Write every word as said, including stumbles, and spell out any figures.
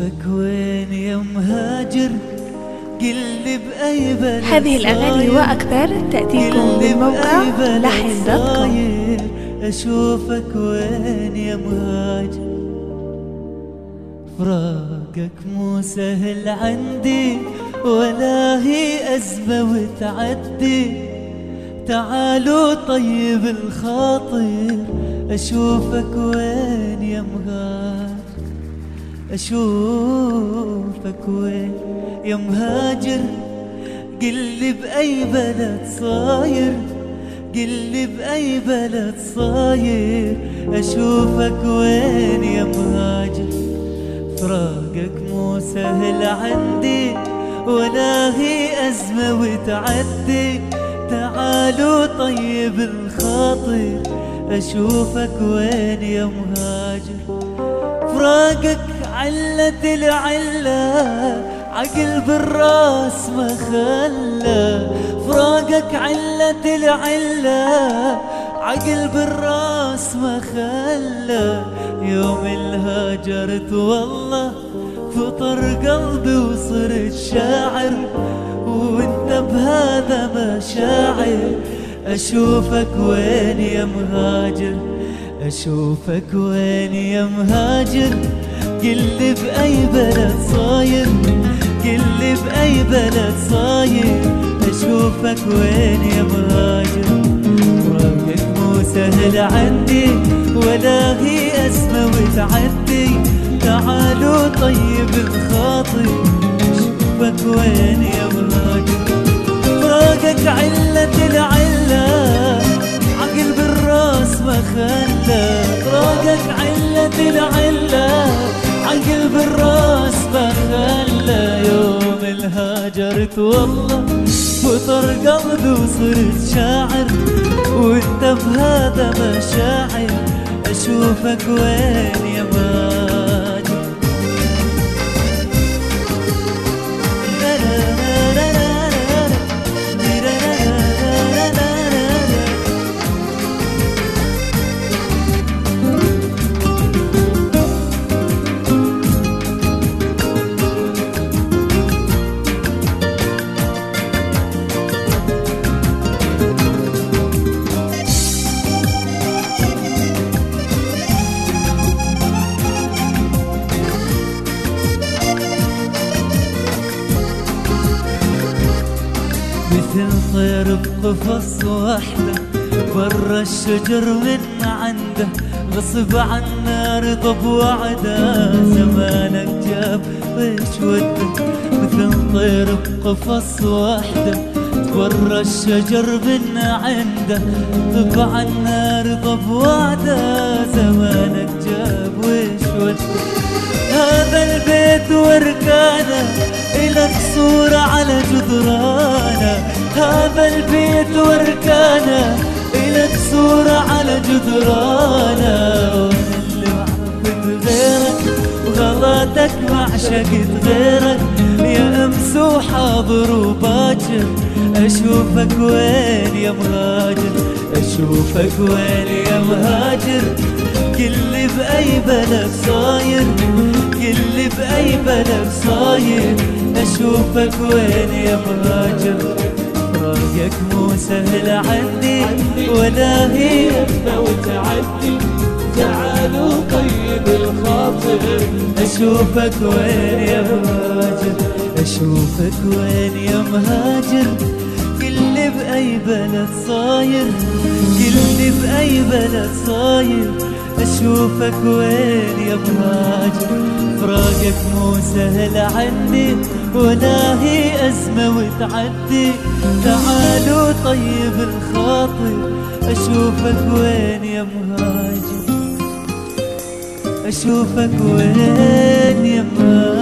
أشوفك وين يا مهاجر، قلي بأي بلد. هذه الأغاني وأكثر تأتيكم من موقع لحن دوت كوم. أشوفك وين يا مهاجر، فراقك مو سهل عندي ولا هي أزمة وتعدي. تعالوا طيب الخاطر، أشوفك وين يا مهاجر، أشوفك وين يا مهاجر. قلي بأي بلد صاير، قلي بأي بلد صاير. أشوفك وين يا مهاجر، فراقك مو سهل عندي ولا هي أزمة وتعدي. تعالوا طيب الخاطر، أشوفك وين يا مهاجر. فراقك علة العلة، عقل بالراس ما خلى. فراقك علة العلة، عقل بالراس ما خلى. يوم الهاجرت والله فطر قلبي وصرت شاعر، وانت بهذا ما شاعر. أشوفك وين يا مهاجر، أشوفك وين يا مهاجر. قلي بأي بلد صاير، قلي بأي بلد صاير. أشوفك وين يا مهاجر، فراقك مو سهل عندي ولا هي أزمة وتعدي. تعالوا طيب الخاطر، أشوفك وين يا مهاجر. فراقك علة العلة، عقل بالراس ما خلى. فراقك علة العلة، عقل بالراس ما خلى. يوم الهاجرت والله فطر قلبي وصرت شاعر، وانت بهذا ما شاعر. أشوفك وين يا مهاجر. مثل طير بقفص وحده، برا الشجر من عنده. غصب عنا رضا بوعده، زمانك جاب ويش وده. مثل طير بقفص وحده، برا الشجر من عنده. غصب عنا رضا بوعده، زمانك جاب ويش وده. هذا البيت واركانه، إلك صورة على جدرانه. هذا البيت واركانه، إلك صورة على جدرانه. اللي وعفت غيرك وغلاتك ما عشقت غيرك، يا أمس وحاضر وباكر. أشوفك وين يا مهاجر، أشوفك وين يا مهاجر. قلي بأي بلد صاير، قلي بأي بلد صاير. أشوفك وين يا مهاجر، فراقك مو سهل عندي ولا هي أزمة وتعدي. تعالوا طيب الخاطر، أشوفك وين يا مهاجر، أشوفك وين يا مهاجر. قلي بأي بلد صاير، قلي بأي بلد صاير. أشوفك وين يا مهاجر، فراقك مو سهل عندي ولا هي أزمة وتعدي. تعالوا طيب الخاطر، أشوفك وين يا مهاجر، أشوفك وين يا مهاجر.